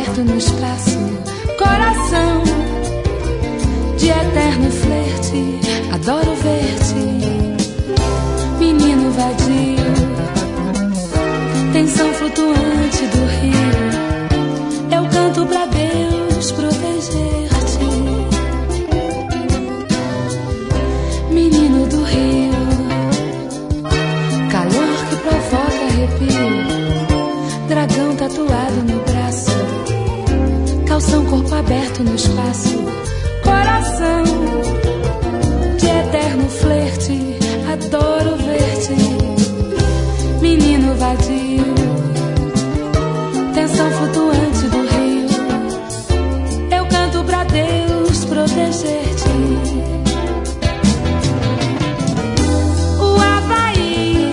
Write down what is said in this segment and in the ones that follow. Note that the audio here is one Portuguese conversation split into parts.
aberto no espaço, coração de eterno flerte, adoro ver-te, menino vadio, tensão flutuante do rio, eu canto pra Deus proteger-te, menino do rio, calor que provoca arrepio, dragão tatuado no braço, calção corpo aberto no espaço, coração de eterno flerte, adoro ver-te, menino vadio, tensão flutuante do rio, eu canto pra Deus proteger-te. O Havaí,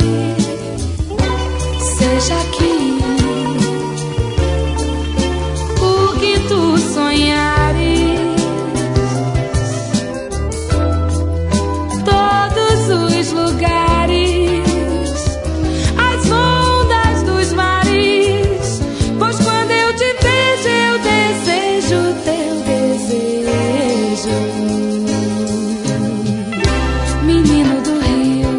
seja aqui o que tu sonhares, todos os lugares, as ondas dos mares, pois quando eu te vejo eu desejo teu desejo, menino do rio,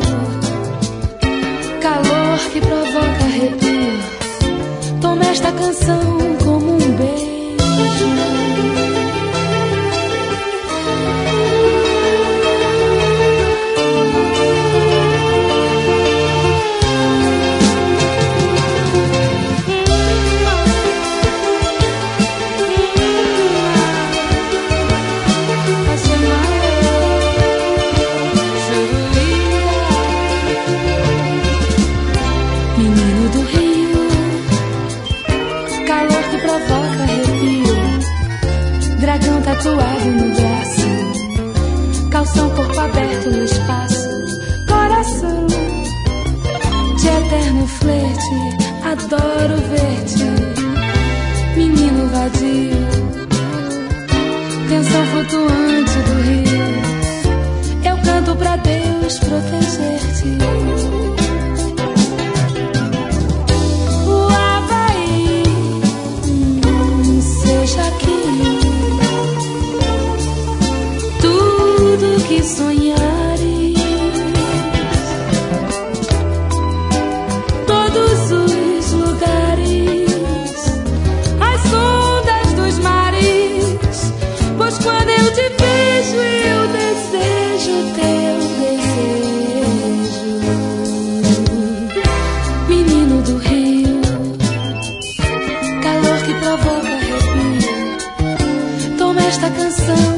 calor que provoca arrepio, toma esta canção como um beijo. Menino do rio, calor que provoca arrepio, dragão tatuado no braço, calção corpo aberto no espaço, coração de eterno flerte, adoro ver-te, menino vadio, tensão flutuante do rio, eu canto pra Deus proteger-te. Que sonhares, todos os lugares, as ondas dos mares, pois quando eu te vejo eu desejo teu desejo, menino do rio, calor que provoca arrepio, toma esta canção